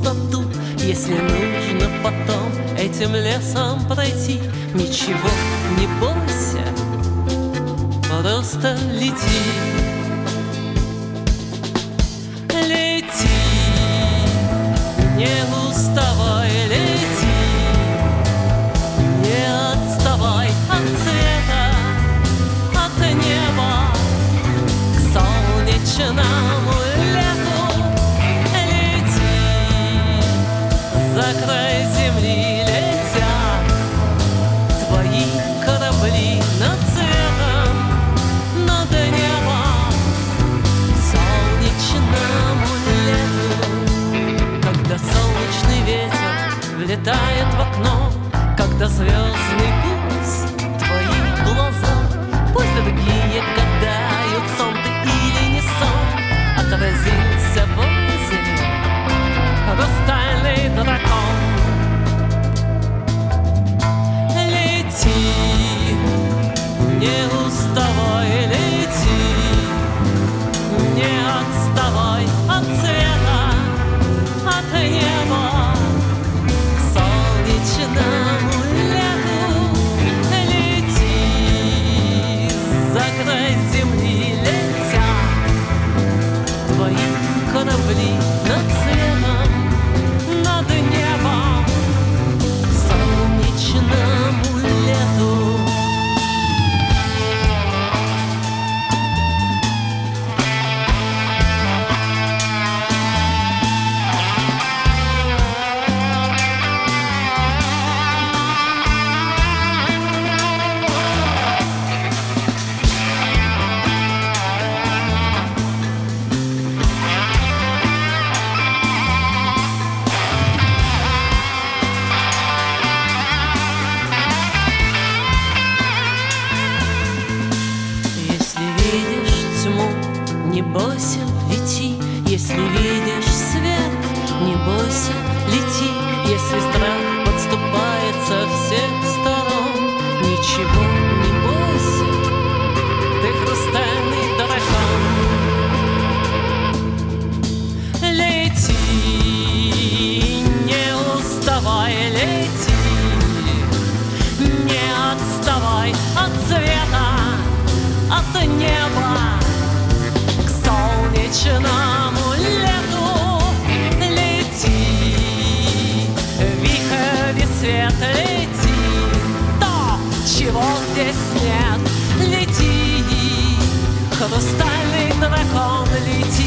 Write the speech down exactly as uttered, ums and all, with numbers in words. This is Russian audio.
пустоту. Если нужно потом этим лесом пройти, ничего не бойся, просто лети. Лети, не уставай, лети, не отставай от цвета, от неба к солнечному лету. Лети, за край земли летят твои корабли над цветом, над небом к солнечному лету. Когда солнечный ветер влетает в окно, когда звездный путь твои глаза, пусть другие гадают, сон ты или не сон, отразился в озере хрустальный дракон. Лети, не уставай, лети, не отставай от цвета, от неба к солнечному лету. Лети, за край земли летят твои корабли над цветом, над небом к солнечному лету. Не бойся, лети, если видишь свет. Не бойся, лети, если страх подступает со всех сторон. Ничего не бойся, ты хрустальный дракон. Лети, не уставай, лети, не отставай от света, от неба к солнечному лету. Лети, вихрь свет, лети, то, чего здесь нет. Лети, хрустальный дракон, лети.